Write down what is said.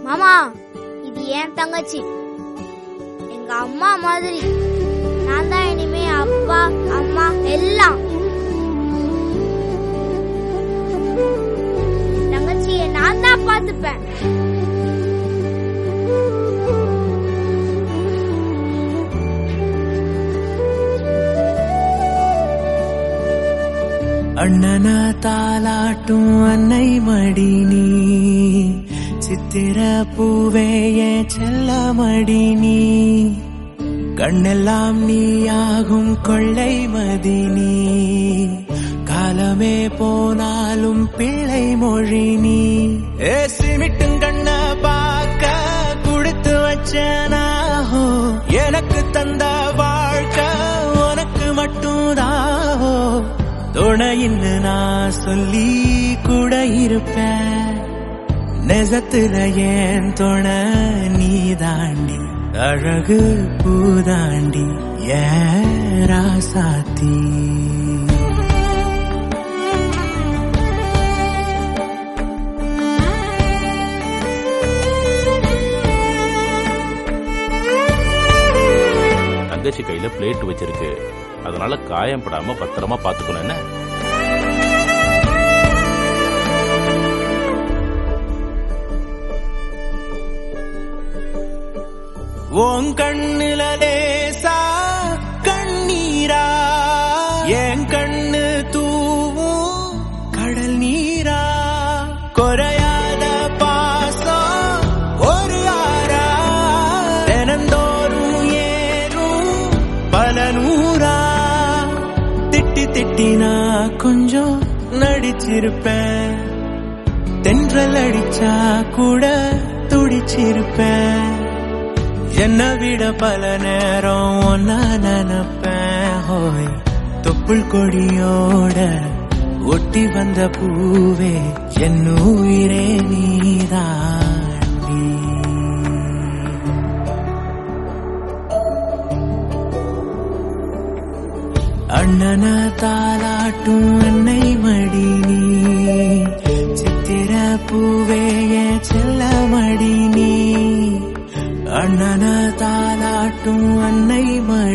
மாமா, இது என் தங்கச்சி, எங்க அம்மா மாதிரி. நான் தான் இனிமே அப்பா அம்மா எல்லாம். தங்கச்சியை நான் தான் பார்த்துப்பேன். அண்ணன தாலாட்டும் அன்னை மடி நீ, சித்திர பூவே என் செல்ல மடி நீ, கண்ணெல்லாம் நீயாகும் கொள்ளை மதி நீ, காலமே போனாலும் பிள்ளை மொழி நீ. சிமிட்டும் கண்ண பார்க்க கொடுத்து வச்சனாஹோ, எனக்கு தந்த வாழ்க்கை உனக்கு மட்டும்தாஹோ, துணையின்னு நான் சொல்லி கூட இருப்பேன், நெசத்துல ஏன் துணை நீ தாண்டி, அழகு பூதாண்டி ஏன் ராசாத்தி. தங்கச்சி கையில பிளேட் வச்சிருக்கு, அதனால காயம் படாம பத்திரமா பாத்துக்கணும். என்ன உன் கண்ணுல லேசா கண்ணீரா, என் கண்ணு தூவும் கடல் நீரா, குறையாத பாசம் ஒரு ஆறா, தினந்தோறும் ஏறும் பல நூறா, திட்டி திட்டினா கொஞ்சம் நடிச்சிருப்பேன், தென்றல் அடிச்சா கூட துடிச்சிருப்பேன், என்ன விட பல நேரம் ஒன்னா நினைப்பேன். ஹோய் தொப்புள் கொடியோட ஒட்டி வந்த பூவே என் உயிரே நீதாண்டி. அண்ணன தாலாட்டும் அன்னை மடி நீ, சித்திர பூவே என் செல்ல மடி நீ, அண்ணன தாலாட்டும் அன்னை மடி